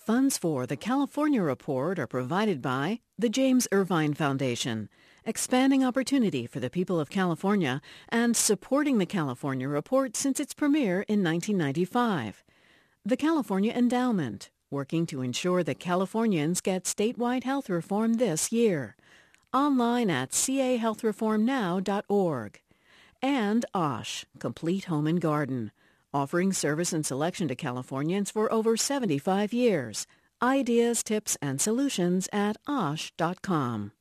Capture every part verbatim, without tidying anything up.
Funds for the California Report are provided by the James Irvine Foundation, expanding opportunity for the people of California and supporting the California Report since its premiere in nineteen ninety-five. The California Endowment, working to ensure that Californians get statewide health reform this year. Online at c a health reform now dot org. And OSH, Complete Home and Garden, offering service and selection to Californians for over seventy-five years. Ideas, tips, and solutions at osh dot com.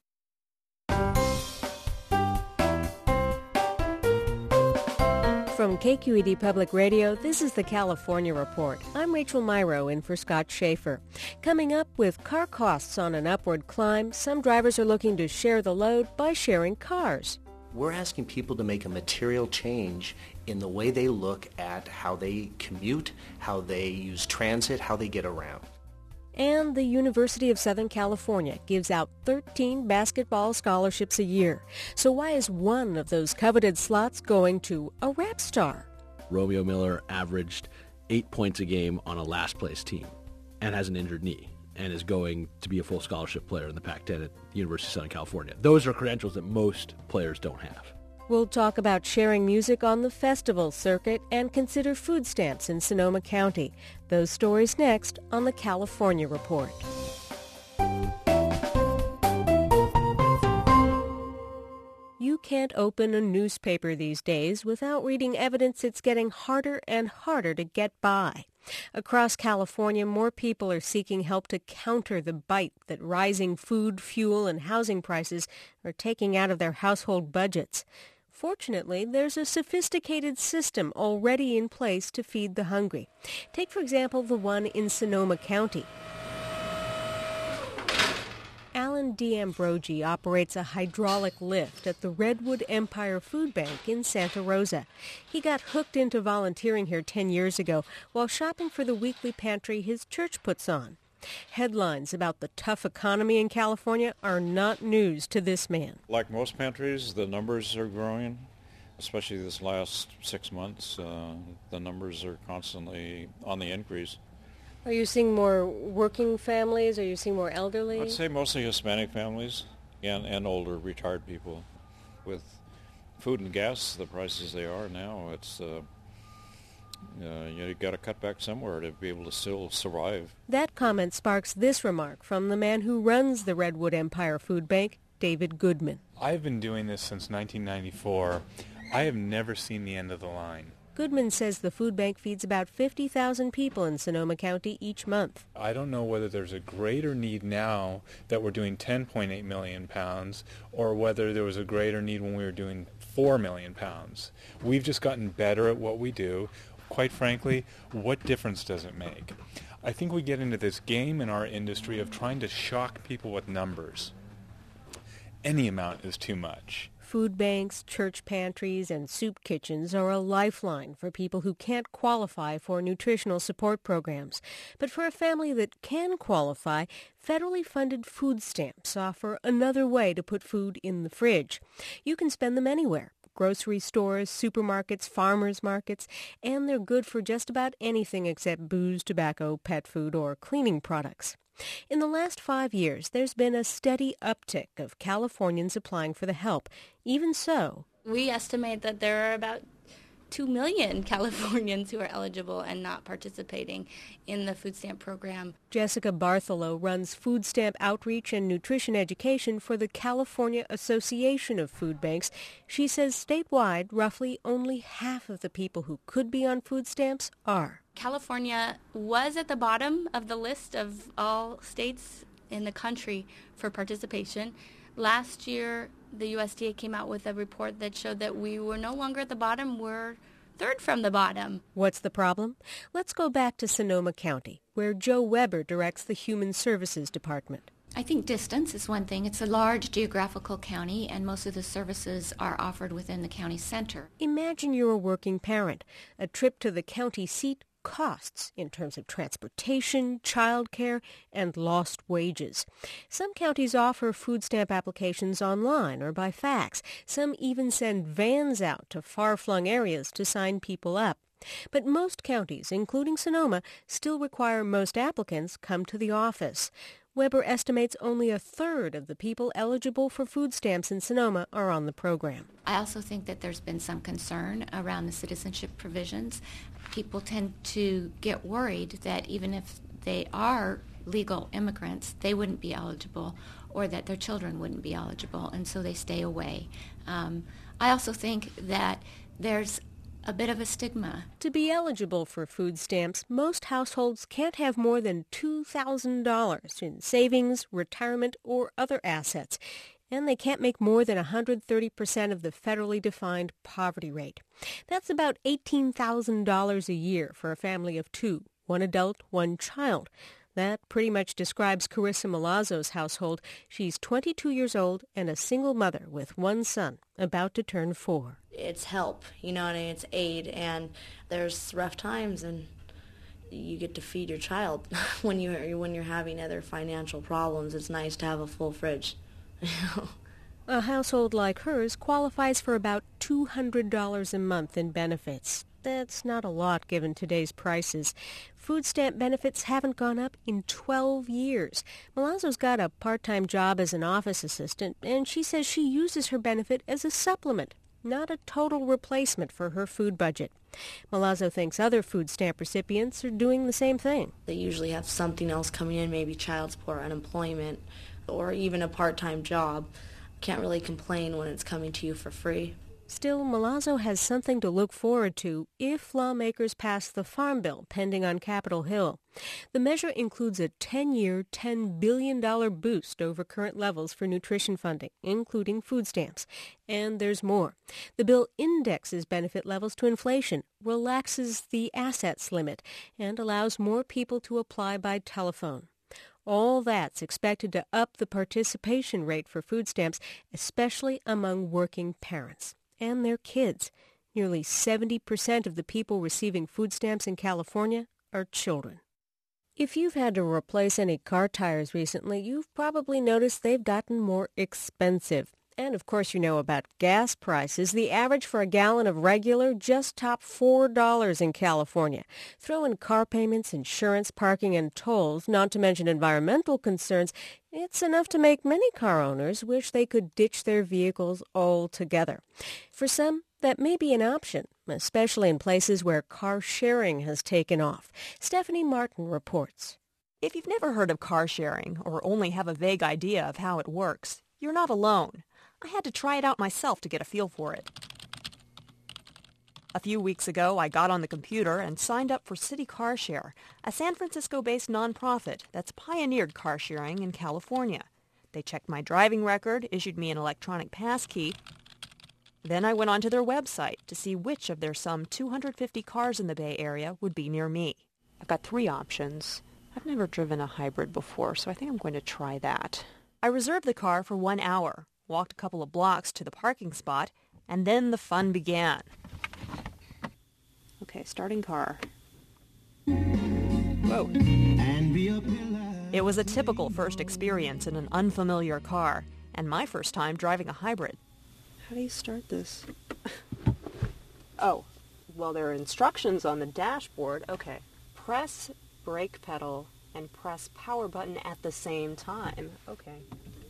From K Q E D Public Radio, this is the California Report. I'm Rachel Myrow in for Scott Schaefer. Coming up, with car costs on an upward climb, some drivers are looking to share the load by sharing cars. We're asking people to make a material change in the way they look at how they commute, how they use transit, how they get around. And the University of Southern California gives out thirteen basketball scholarships a year. So why is one of those coveted slots going to a rap star? Romeo Miller averaged eight points a game on a last-place team and has an injured knee and is going to be a full scholarship player in the Pac ten at the University of Southern California. Those are credentials that most players don't have. We'll talk about sharing music on the festival circuit and consider food stamps in Sonoma County. Those stories next on the California Report. You can't open a newspaper these days without reading evidence it's getting harder and harder to get by. Across California, more people are seeking help to counter the bite that rising food, fuel, and housing prices are taking out of their household budgets. Fortunately, there's a sophisticated system already in place to feed the hungry. Take, for example, the one in Sonoma County. Alan D'Ambrogi operates a hydraulic lift at the Redwood Empire Food Bank in Santa Rosa. He got hooked into volunteering here ten years ago while shopping for the weekly pantry his church puts on. Headlines about the tough economy in California are not news to this man. Like most pantries, the numbers are growing, especially this last six months. Uh, the numbers are constantly on the increase. Are you seeing more working families? Are you seeing more elderly? I'd say mostly Hispanic families and, and older retired people. With food and gas, the prices they are now, it's uh, uh, you got to cut back somewhere to be able to still survive. That comment sparks this remark from the man who runs the Redwood Empire Food Bank, David Goodman. I've been doing this since nineteen ninety-four. I have never seen the end of the line. Goodman says the food bank feeds about fifty thousand people in Sonoma County each month. I don't know whether there's a greater need now that we're doing ten point eight million pounds or whether there was a greater need when we were doing four million pounds. We've just gotten better at what we do. Quite frankly, what difference does it make? I think we get into this game in our industry of trying to shock people with numbers. Any amount is too much. Food banks, church pantries, and soup kitchens are a lifeline for people who can't qualify for nutritional support programs. But for a family that can qualify, federally funded food stamps offer another way to put food in the fridge. You can spend them anywhere. Grocery stores, supermarkets, farmers markets, and they're good for just about anything except booze, tobacco, pet food, or cleaning products. In the last five years, there's been a steady uptick of Californians applying for the help. Even so, we estimate that there are about two million Californians who are eligible and not participating in the food stamp program. Jessica Bartholow runs food stamp outreach and nutrition education for the California Association of Food Banks. She says statewide, roughly only half of the people who could be on food stamps are. California was at the bottom of the list of all states in the country for participation. Last year, the U S D A came out with a report that showed that we were no longer at the bottom, we're third from the bottom. What's the problem? Let's go back to Sonoma County, where Joe Weber directs the Human Services Department. I think distance is one thing. It's a large geographical county, and most of the services are offered within the county center. Imagine you're a working parent. A trip to the county seat costs in terms of transportation, childcare, and lost wages. Some counties offer food stamp applications online or by fax. Some even send vans out to far-flung areas to sign people up. But most counties, including Sonoma, still require most applicants come to the office. Weber estimates only a third of the people eligible for food stamps in Sonoma are on the program. I also think that there's been some concern around the citizenship provisions. People tend to get worried that even if they are legal immigrants, they wouldn't be eligible, or that their children wouldn't be eligible, and so they stay away. Um, I also think that there's a bit of a stigma. To be eligible for food stamps, most households can't have more than two thousand dollars in savings, retirement, or other assets, and they can't make more than one hundred thirty percent of the federally defined poverty rate. That's about eighteen thousand dollars a year for a family of two, one adult, one child. That pretty much describes Carissa Milazzo's household. She's twenty-two years old and a single mother with one son, about to turn four. It's help, you know what I mean? It's aid, and there's rough times, and you get to feed your child. when you're when you're having other financial problems, it's nice to have a full fridge. A household like hers qualifies for about two hundred dollars a month in benefits. That's not a lot given today's prices. Food stamp benefits haven't gone up in twelve years. Milazzo's got a part-time job as an office assistant, and she says she uses her benefit as a supplement, not a total replacement for her food budget. Milazzo thinks other food stamp recipients are doing the same thing. They usually have something else coming in, maybe child support, unemployment, or even a part-time job. Can't really complain when it's coming to you for free. Still, Milazzo has something to look forward to if lawmakers pass the Farm Bill pending on Capitol Hill. The measure includes a ten-year, ten billion dollars boost over current levels for nutrition funding, including food stamps. And there's more. The bill indexes benefit levels to inflation, relaxes the assets limit, and allows more people to apply by telephone. All that's expected to up the participation rate for food stamps, especially among working parents and their kids. Nearly seventy percent of the people receiving food stamps in California are children. If you've had to replace any car tires recently, you've probably noticed they've gotten more expensive. And of course you know about gas prices. The average for a gallon of regular just topped four dollars in California. Throw in car payments, insurance, parking, and tolls, not to mention environmental concerns, it's enough to make many car owners wish they could ditch their vehicles altogether. For some, that may be an option, especially in places where car sharing has taken off. Stephanie Martin reports. If you've never heard of car sharing or only have a vague idea of how it works, you're not alone. I had to try it out myself to get a feel for it. A few weeks ago, I got on the computer and signed up for City Car Share, a San Francisco-based nonprofit that's pioneered car sharing in California. They checked my driving record, issued me an electronic pass key. Then I went onto their website to see which of their some two hundred fifty cars in the Bay Area would be near me. I've got three options. I've never driven a hybrid before, so I think I'm going to try that. I reserved the car for one hour, walked a couple of blocks to the parking spot, and then the fun began. Okay, starting car. Whoa. It was a typical first experience in an unfamiliar car, and my first time driving a hybrid. How do you start this? Oh, well, there are instructions on the dashboard. Okay. Press brake pedal and press power button at the same time. Okay.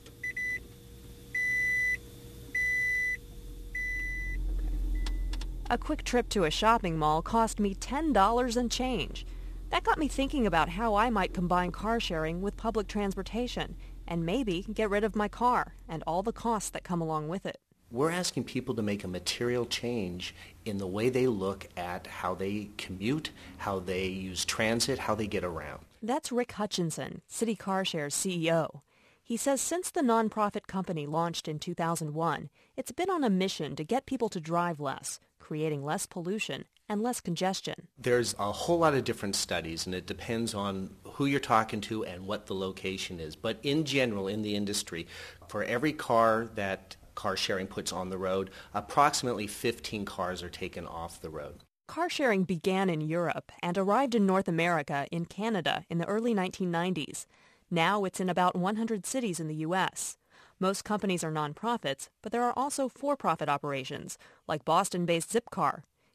A quick trip to a shopping mall cost me ten dollars and change. That got me thinking about how I might combine car sharing with public transportation and maybe get rid of my car and all the costs that come along with it. We're asking people to make a material change in the way they look at how they commute, how they use transit, how they get around. That's Rick Hutchinson, City Car Share's C E O. He says since the nonprofit company launched in two thousand one, it's been on a mission to get people to drive less, creating less pollution and less congestion. There's a whole lot of different studies, and it depends on who you're talking to and what the location is. But in general, in the industry, for every car that car sharing puts on the road, approximately fifteen cars are taken off the road. Car sharing began in Europe and arrived in North America in Canada in the early nineteen nineties. Now it's in about one hundred cities in the U S. Most companies are nonprofits, but there are also for-profit operations, like Boston-based Zipcar.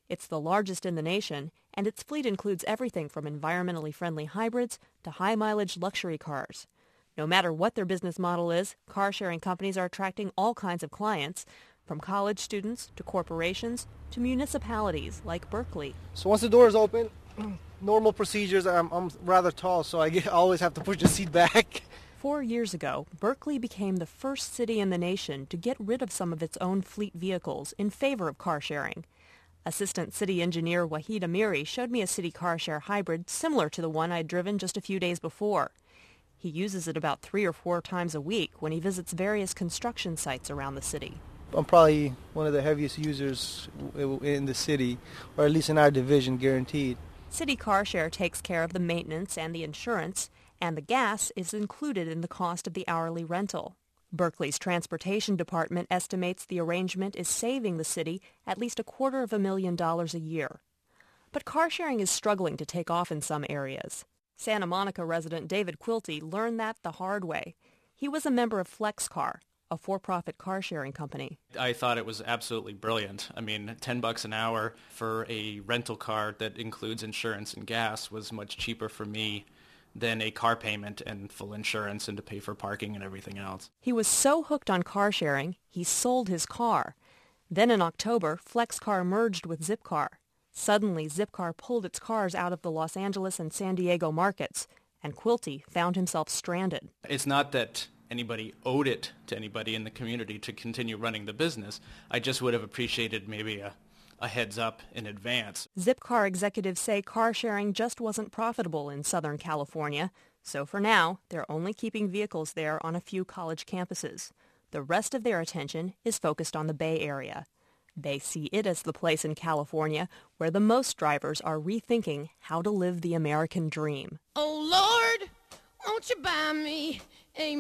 It's the largest in the nation, and its fleet includes everything from environmentally friendly hybrids to high-mileage luxury cars. No matter what their business model is, car-sharing companies are attracting all kinds of clients, from college students to corporations to municipalities like Berkeley. So once the doors open, normal procedures, I'm, I'm rather tall, so I, get, I always have to push the seat back. Four years ago, Berkeley became the first city in the nation to get rid of some of its own fleet vehicles in favor of car sharing. Assistant City Engineer Wahid Amiri showed me a city car share hybrid similar to the one I'd driven just a few days before. He uses it about three or four times a week when he visits various construction sites around the city. I'm probably one of the heaviest users in the city, or at least in our division, guaranteed. City Car Share takes care of the maintenance and the insurance, and the gas is included in the cost of the hourly rental. Berkeley's transportation department estimates the arrangement is saving the city at least a quarter of a million dollars a year. But car sharing is struggling to take off in some areas. Santa Monica resident David Quilty learned that the hard way. He was a member of FlexCar, a for-profit car-sharing company. I thought it was absolutely brilliant. I mean, ten bucks an hour for a rental car that includes insurance and gas was much cheaper for me than a car payment and full insurance and to pay for parking and everything else. He was so hooked on car-sharing, he sold his car. Then in October, FlexCar merged with Zipcar. Suddenly, Zipcar pulled its cars out of the Los Angeles and San Diego markets, and Quilty found himself stranded. It's not that anybody owed it to anybody in the community to continue running the business. I just would have appreciated maybe a, a heads up in advance. Zipcar executives say car sharing just wasn't profitable in Southern California, so for now, they're only keeping vehicles there on a few college campuses. The rest of their attention is focused on the Bay Area. They see it as the place in California where the most drivers are rethinking how to live the American dream. Oh, Lord, won't you buy me a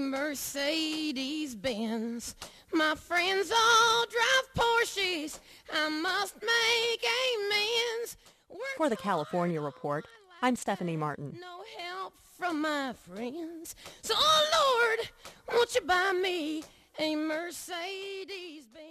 Mercedes-Benz? My friends all drive Porsches. I must make amends. Work For the California Report, I'm Stephanie Martin. No help from my friends. So, oh, Lord, won't you buy me a Mercedes-Benz?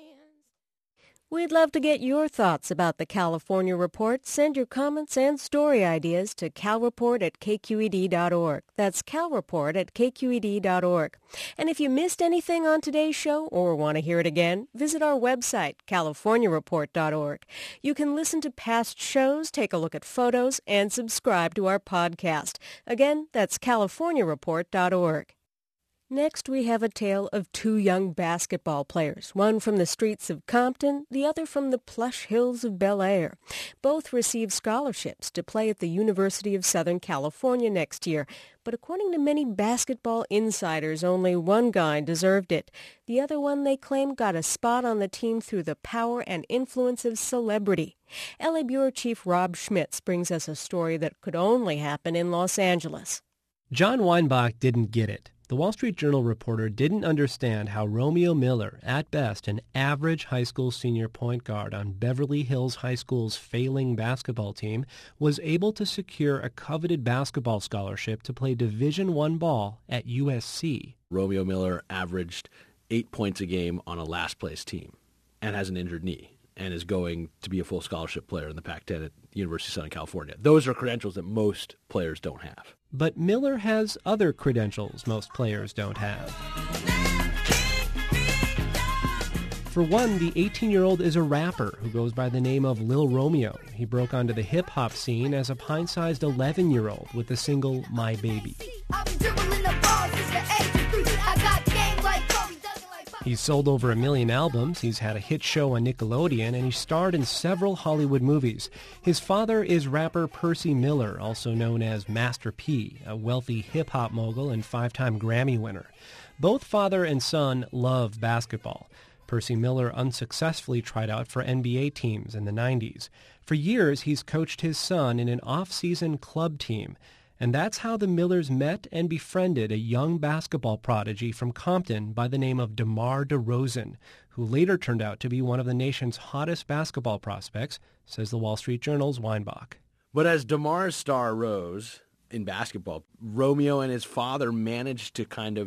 We'd love to get your thoughts about the California Report. Send your comments and story ideas to calreport at k q e d dot org. That's calreport at k q e d dot org. And if you missed anything on today's show or want to hear it again, visit our website, california report dot org. You can listen to past shows, take a look at photos, and subscribe to our podcast. Again, that's california report dot org. Next, we have a tale of two young basketball players, one from the streets of Compton, the other from the plush hills of Bel Air. Both received scholarships to play at the University of Southern California next year, but according to many basketball insiders, only one guy deserved it. The other one, they claim, got a spot on the team through the power and influence of celebrity. L A Bureau Chief Rob Schmitz brings us a story that could only happen in Los Angeles. John Weinbach didn't get it. The Wall Street Journal reporter didn't understand how Romeo Miller, at best an average high school senior point guard on Beverly Hills High School's failing basketball team, was able to secure a coveted basketball scholarship to play Division One ball at U S C. Romeo Miller averaged eight points a game on a last-place team and has an injured knee and is going to be a full scholarship player in the Pac ten at the University of Southern California. Those are credentials that most players don't have. But Miller has other credentials most players don't have. For one, the eighteen-year-old is a rapper who goes by the name of Lil Romeo. He broke onto the hip-hop scene as a pint-sized eleven-year-old with the single My Baby. He's sold over a million albums, he's had a hit show on Nickelodeon, and he starred in several Hollywood movies. His father is rapper Percy Miller, also known as Master P, a wealthy hip-hop mogul and five-time Grammy winner. Both father and son love basketball. Percy Miller unsuccessfully tried out for N B A teams in the nineties. For years, he's coached his son in an off-season club team. And that's how the Millers met and befriended a young basketball prodigy from Compton by the name of DeMar DeRozan, who later turned out to be one of the nation's hottest basketball prospects, says the Wall Street Journal's Weinbach. But as DeMar's star rose in basketball, Romeo and his father managed to kind of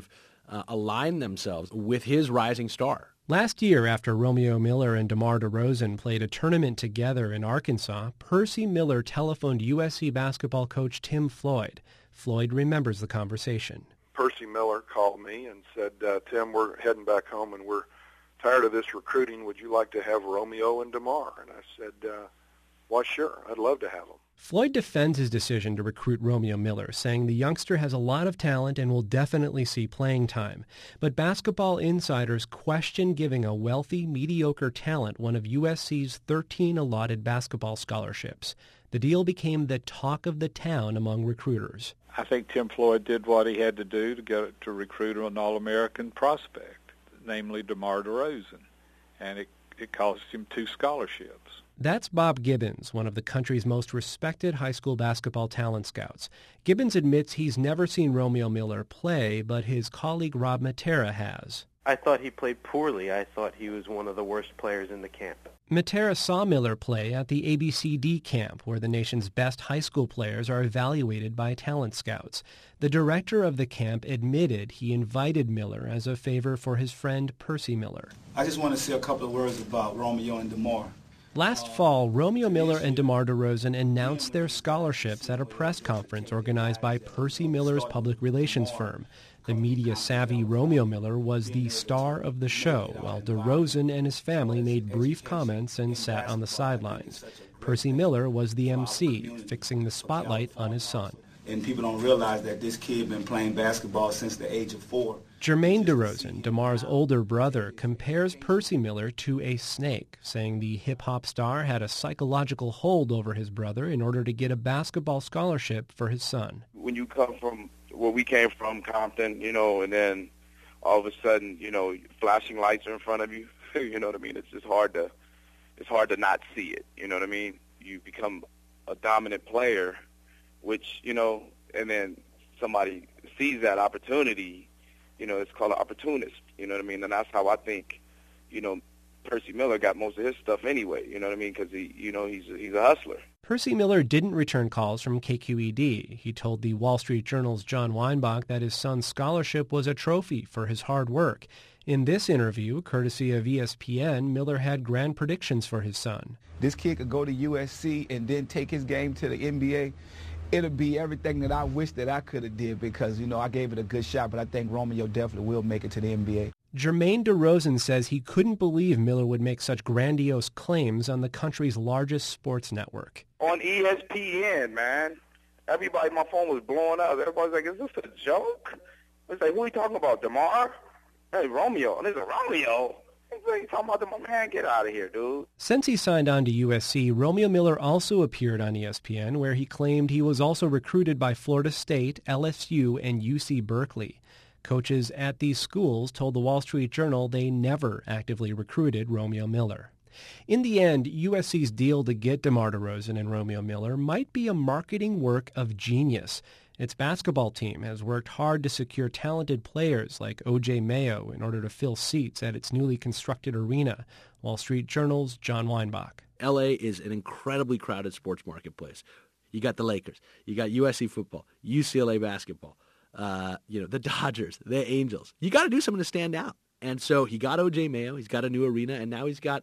uh, align themselves with his rising star. Last year, after Romeo Miller and DeMar DeRozan played a tournament together in Arkansas, Percy Miller telephoned U S C basketball coach Tim Floyd. Floyd remembers the conversation. Percy Miller called me and said, uh, Tim, we're heading back home and we're tired of this recruiting. Would you like to have Romeo and DeMar? And I said, uh, well, sure, I'd love to have them. Floyd defends his decision to recruit Romeo Miller, saying the youngster has a lot of talent and will definitely see playing time. But basketball insiders question giving a wealthy, mediocre talent one of U S C's thirteen allotted basketball scholarships. The deal became the talk of the town among recruiters. I think Tim Floyd did what he had to do to get to recruit an All-American prospect, namely DeMar DeRozan, and it, it cost him two scholarships. That's Bob Gibbons, one of the country's most respected high school basketball talent scouts. Gibbons admits he's never seen Romeo Miller play, but his colleague Rob Matera has. I thought he played poorly. I thought he was one of the worst players in the camp. Matera saw Miller play at the A B C D camp, where the nation's best high school players are evaluated by talent scouts. The director of the camp admitted he invited Miller as a favor for his friend Percy Miller. I just want to say a couple of words about Romeo and DeMar. Last fall, Romeo Miller and DeMar DeRozan announced their scholarships at a press conference organized by Percy Miller's public relations firm. The media-savvy Romeo Miller was the star of the show, while DeRozan and his family made brief comments and sat on the sidelines. Percy Miller was the M C, fixing the spotlight on his son. And people don't realize that this kid been playing basketball since the age of four. Jermaine DeRozan, DeMar's older brother, compares Percy Miller to a snake, saying the hip-hop star had a psychological hold over his brother in order to get a basketball scholarship for his son. When you come from where we came from, Compton, you know, and then all of a sudden, you know, flashing lights are in front of you, you know what I mean? It's just hard to, it's hard to not see it, you know what I mean? You become a dominant player, which, you know, and then somebody sees that opportunity, you know, it's called an opportunist, you know what I mean? And that's how I think, you know, Percy Miller got most of his stuff anyway, you know what I mean? Because, he, you know, he's, he's a hustler. Percy Miller didn't return calls from K Q E D. He told the Wall Street Journal's John Weinbach that his son's scholarship was a trophy for his hard work. In this interview, courtesy of E S P N, Miller had grand predictions for his son. This kid could go to U S C and then take his game to the N B A. It'll be everything that I wish that I could have did because, you know, I gave it a good shot, but I think Romeo definitely will make it to the N B A. Jermaine DeRozan says he couldn't believe Miller would make such grandiose claims on the country's largest sports network. On E S P N, man. Everybody, my phone was blowing up. Everybody's like, is this a joke? It's like, who are you talking about, DeMar? Hey, Romeo. And it's a Romeo. You talking about DeMar? Man, get out of here, dude. Since he signed on to U S C, Romeo Miller also appeared on E S P N, where he claimed he was also recruited by Florida State, L S U, and U C Berkeley. Coaches at these schools told the Wall Street Journal they never actively recruited Romeo Miller. In the end, U S C's deal to get DeMar DeRozan and Romeo Miller might be a marketing work of genius. Its basketball team has worked hard to secure talented players like O J Mayo in order to fill seats at its newly constructed arena. Wall Street Journal's John Weinbach. L A is an incredibly crowded sports marketplace. You got the Lakers, you got U S C football, U C L A basketball, uh, you know, the Dodgers, the Angels. You got to do something to stand out. And so he got O J Mayo, he's got a new arena, and now he's got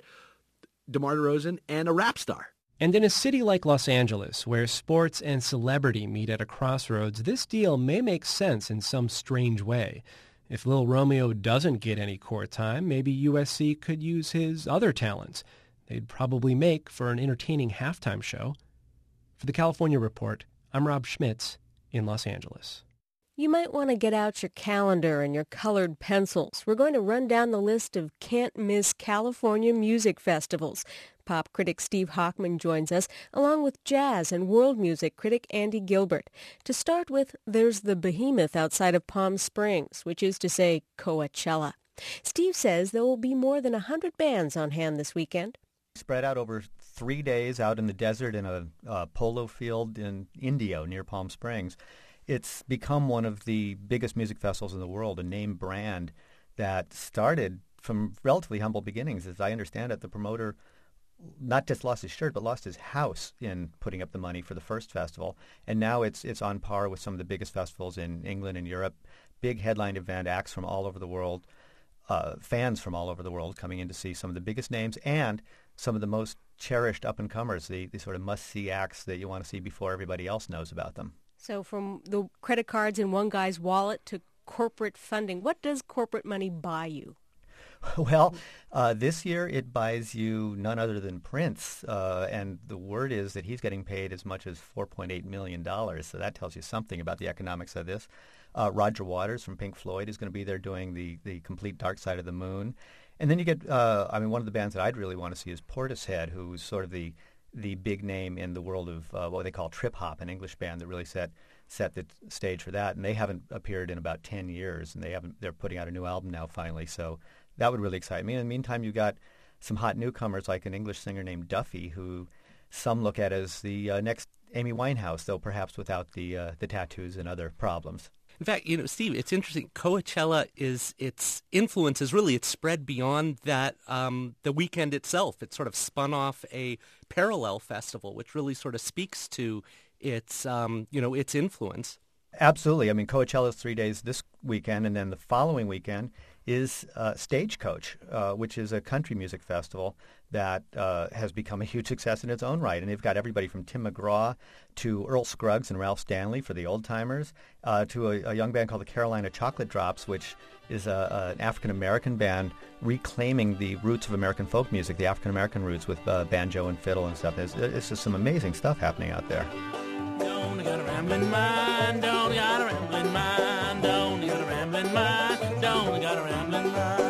DeMar DeRozan and a rap star. And in a city like Los Angeles, where sports and celebrity meet at a crossroads, this deal may make sense in some strange way. If Lil Romeo doesn't get any court time, maybe U S C could use his other talents. They'd probably make for an entertaining halftime show. For the California Report, I'm Rob Schmitz in Los Angeles. You might want to get out your calendar and your colored pencils. We're going to run down the list of can't-miss California music festivals. Pop critic Steve Hochman joins us, along with jazz and world music critic Andy Gilbert. To start with, there's the behemoth outside of Palm Springs, which is to say Coachella. Steve says there will be more than one hundred bands on hand this weekend. Spread out over three days out in the desert in a uh, polo field in Indio near Palm Springs. It's become one of the biggest music festivals in the world, a name brand that started from relatively humble beginnings. As I understand it, the promoter not just lost his shirt, but lost his house in putting up the money for the first festival. And now it's it's on par with some of the biggest festivals in England and Europe. Big headline event, acts from all over the world, uh, fans from all over the world coming in to see some of the biggest names and some of the most cherished up-and-comers, the, the sort of must-see acts that you want to see before everybody else knows about them. So from the credit cards in one guy's wallet to corporate funding, what does corporate money buy you? Well, uh, this year it buys you none other than Prince, uh, and the word is that he's getting paid as much as four point eight million dollars, so that tells you something about the economics of this. Uh, Roger Waters from Pink Floyd is going to be there doing the, the complete Dark Side of the Moon. And then you get, uh, I mean, one of the bands that I'd really want to see is Portishead, who's sort of the the big name in the world of uh, what they call trip hop, an English band that really set set the stage for that. And they haven't appeared in about ten years, and they haven't. They're putting out a new album now finally, so that would really excite me. In the meantime, you got some hot newcomers like an English singer named Duffy, who some look at as the uh, next Amy Winehouse, though perhaps without the uh, the tattoos and other problems. In fact, you know, Steve, it's interesting. Coachella is its influence is really it's spread beyond that um, the weekend itself. It's sort of spun off a parallel festival, which really sort of speaks to its um, you know its influence. Absolutely. I mean, Coachella is three days this weekend, and then the following weekend is uh, Stagecoach, uh, which is a country music festival that uh, has become a huge success in its own right. And they've got everybody from Tim McGraw to Earl Scruggs and Ralph Stanley for the old-timers, uh, to a, a young band called the Carolina Chocolate Drops, which is a, an African-American band reclaiming the roots of American folk music, the African-American roots with uh, banjo and fiddle and stuff. It's, it's just some amazing stuff happening out there. Don't got a rambling mind, don't got a rambling mind, don't got a rambling mind, don't got a rambling mind.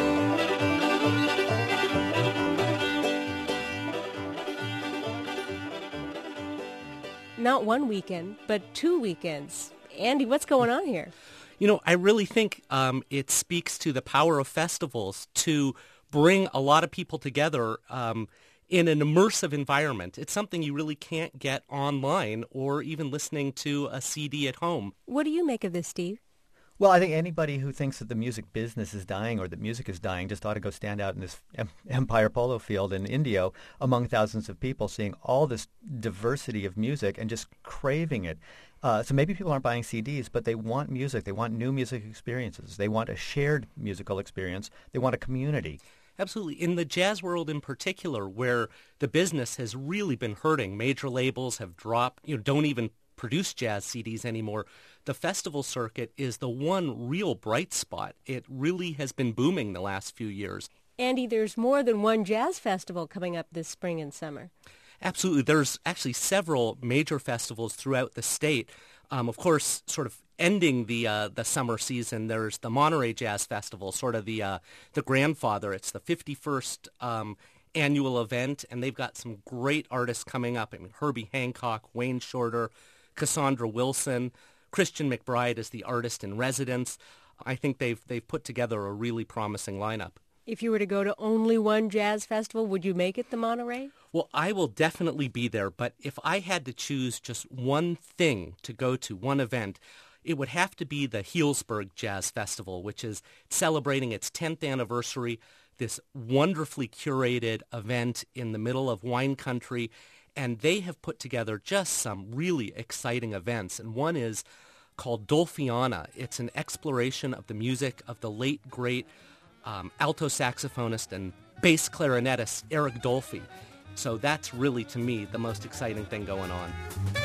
Not one weekend, but two weekends. Andy, what's going on here? You know, I really think um, it speaks to the power of festivals to bring a lot of people together um, in an immersive environment. It's something you really can't get online or even listening to a C D at home. What do you make of this, Steve? Well, I think anybody who thinks that the music business is dying or that music is dying just ought to go stand out in this Empire Polo Field in Indio among thousands of people, seeing all this diversity of music and just craving it. Uh, so maybe people aren't buying C Ds, but they want music. They want new music experiences. They want a shared musical experience. They want a community. Absolutely. In the jazz world in particular, where the business has really been hurting, major labels have dropped, you know, don't even produce jazz C Ds anymore. The festival circuit is the one real bright spot. It really has been booming the last few years. Andy, there's more than one jazz festival coming up this spring and summer. Absolutely. There's actually several major festivals throughout the state. Um, of course, sort of ending the uh, the summer season, there's the Monterey Jazz Festival, sort of the uh, the grandfather. It's the fifty-first um, annual event, and they've got some great artists coming up. I mean, Herbie Hancock, Wayne Shorter, Cassandra Wilson, Christian McBride is the artist in residence. I think they've they've put together a really promising lineup. If you were to go to only one jazz festival, would you make it the Monterey? Well, I will definitely be there, but if I had to choose just one thing to go to, one event, it would have to be the Healdsburg Jazz Festival, which is celebrating its tenth anniversary, this wonderfully curated event in the middle of wine country, and they have put together just some really exciting events, and one is called Dolfiana. It's an exploration of the music of the late, great um, alto saxophonist and bass clarinetist Eric Dolphy. So that's really, to me, the most exciting thing going on.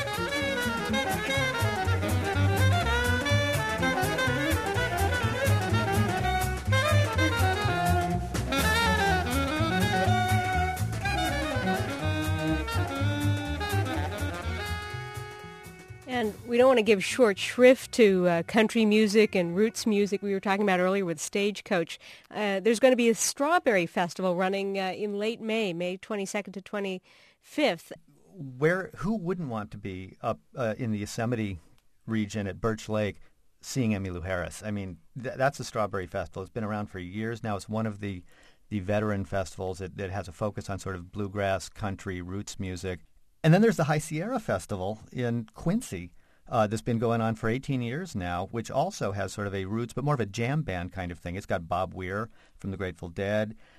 And we don't want to give short shrift to uh, country music and roots music we were talking about earlier with Stagecoach. Uh, there's going to be a Strawberry Festival running uh, in late May, May twenty-second to twenty-fifth. Where who wouldn't want to be up uh, in the Yosemite region at Birch Lake seeing Emmylou Harris? I mean, th- that's a Strawberry Festival. It's been around for years now. It's one of the, the veteran festivals that, that has a focus on sort of bluegrass, country, roots music. And then there's the High Sierra Festival in Quincy uh, that's been going on for eighteen years now, which also has sort of a roots, but more of a jam band kind of thing. It's got Bob Weir from the Grateful Dead.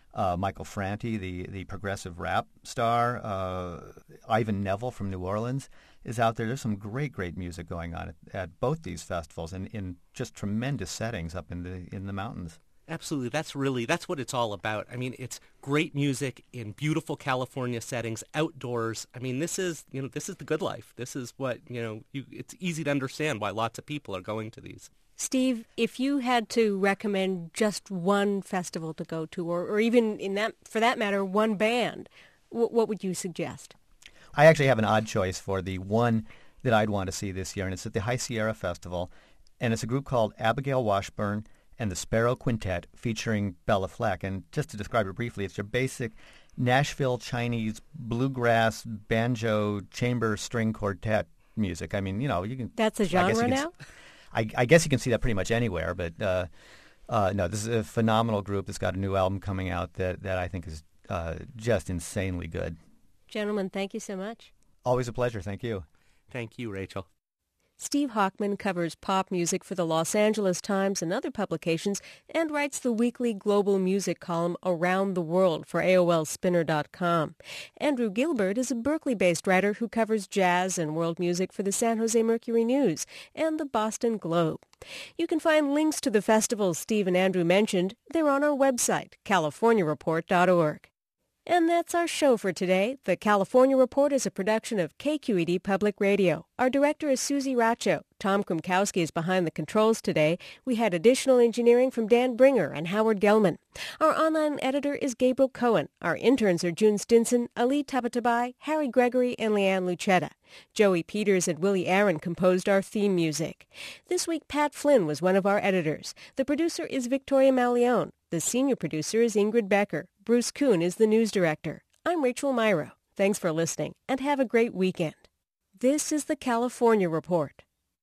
Uh, Michael Franti, the, the progressive rap star, uh, Ivan Neville from New Orleans is out there. There's some great, great music going on at, at both these festivals and in just tremendous settings up in the in the mountains. Absolutely. That's really, that's what it's all about. I mean, it's great music in beautiful California settings, outdoors. I mean, this is, you know, this is the good life. This is what, you know, you, it's easy to understand why lots of people are going to these. Steve, if you had to recommend just one festival to go to, or, or even in that, for that matter, one band, w- what would you suggest? I actually have an odd choice for the one that I'd want to see this year, and it's at the High Sierra Festival, and it's a group called Abigail Washburn and the Sparrow Quintet featuring Bella Fleck. And just to describe it briefly, it's your basic Nashville Chinese bluegrass banjo chamber string quartet music. I mean, you know, you can. That's a genre I now? I, I guess you can see that pretty much anywhere, but uh, uh, no, this is a phenomenal group that's got a new album coming out that, that I think is uh, just insanely good. Gentlemen, thank you so much. Always a pleasure. Thank you. Thank you, Rachel. Steve Hochman covers pop music for the Los Angeles Times and other publications and writes the weekly global music column Around the World for A O L Spinner dot com. Andrew Gilbert is a Berkeley-based writer who covers jazz and world music for the San Jose Mercury News and the Boston Globe. You can find links to the festivals Steve and Andrew mentioned. They're on our website, california report dot org. And that's our show for today. The California Report is a production of K Q E D Public Radio. Our director is Susie Racho. Tom Krumkowski is behind the controls today. We had additional engineering from Dan Bringer and Howard Gelman. Our online editor is Gabriel Cohen. Our interns are June Stinson, Ali Tabatabai, Harry Gregory, and Leanne Lucetta. Joey Peters and Willie Aaron composed our theme music. This week, Pat Flynn was one of our editors. The producer is Victoria Malione. The senior producer is Ingrid Becker. Bruce Kuhn is the news director. I'm Rachel Myro. Thanks for listening, and have a great weekend. This is the California Report.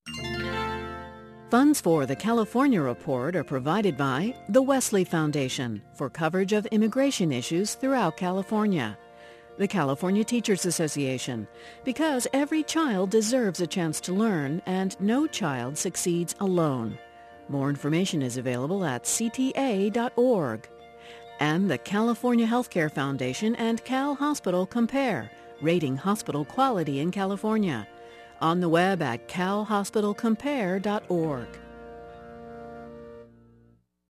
Funds for the California Report are provided by the Wesley Foundation for coverage of immigration issues throughout California. The California Teachers Association, because every child deserves a chance to learn and no child succeeds alone. More information is available at c t a dot org. And the California Healthcare Foundation and Cal Hospital Compare, rating hospital quality in California. On the web at cal hospital compare dot org.